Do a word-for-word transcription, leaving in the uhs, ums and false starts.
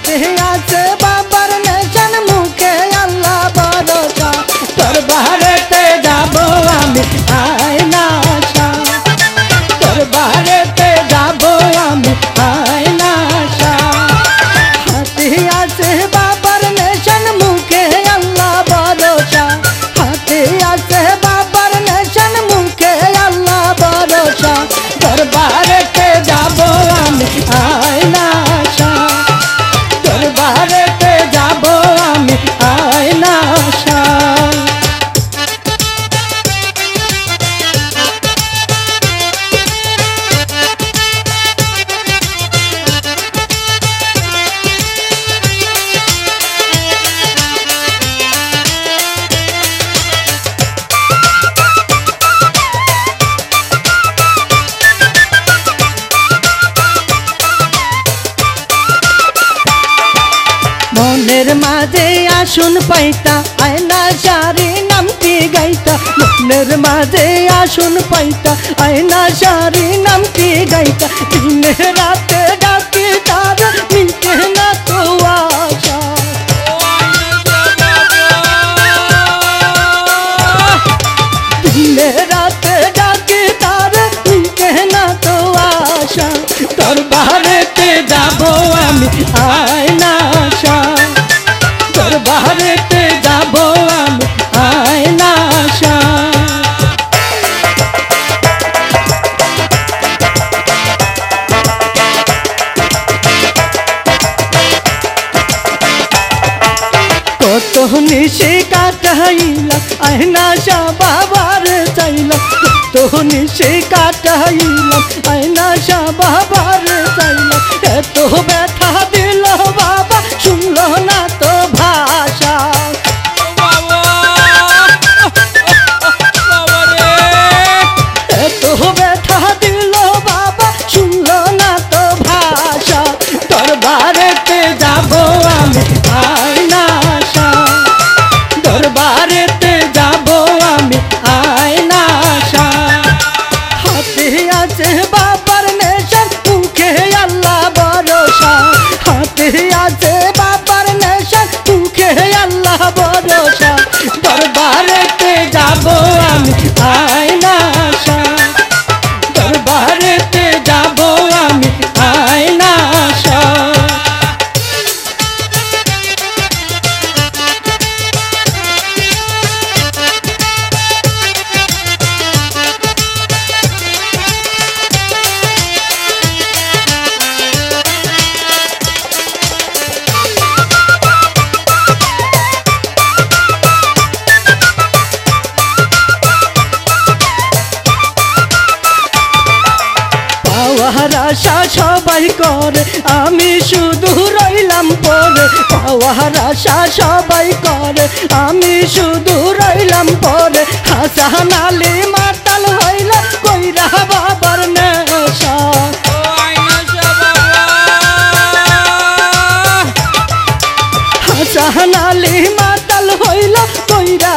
হাতে আছে বাবার নেশান মুখে আল্লাহ ভরসা দরবারেতে যাব আমি আয় না আশা দরবারেতে যাব আমি আয় না আশা হাতে আছে বাবার নেশান মুখে আল্লাহ ভরসা হাতে আছে বাবার নেশান মুখে আল্লাহ ভরসা দরবারেতে যাব আমি আয় না আশা দরবারেতে যাব আমি আয় না আশা মনের মাঝে আসুন পাইতা আয়না সারি নামটি গাইতা মনের মাঝে আসুন পাইতা আয়না সারি নামটি গাইতা দিনে রাতে ডাকি তার মিটে না তো আশা দিনে রাতে ডাকি তার মিটে না তো আশা দরবারেতে যাব আমি আয় না আশা দরবারেতে যাব আমি আয় না আশা কত নিশি কাটাইলা আয় না আশা বাবার চাইলা কত নিশি কাটাইলা আয় না আশা বাবার চাইলা এত ব্যথা দিল বাবা শুনলো না তো ভাষা এত ব্যথা দিল বাবা শুনলো না তো ভাষা দরবারেতে যাব আমি আয় না আশা দরবারেতে যাব আমি আয় না আশা হাতে আছে বাবার নেশা মুখে আল্লাহ ভরসা হাতে আছে বাবার নেশা মুখে আল্লাহ ভরসা দরবারেতে যাব আমি আয় না আশা দরবারেতে যাব আমি আয় না আশা পাওয়ার আশা সবাই করে আমি শুধু রইলাম পরে পাওয়ার আশা সবাই করে আমি শুধু রইলাম পরে হাসান আলী মাতাল হইল কইরা বাবার নেশা হাসান আলী মাতাল হইল কইরা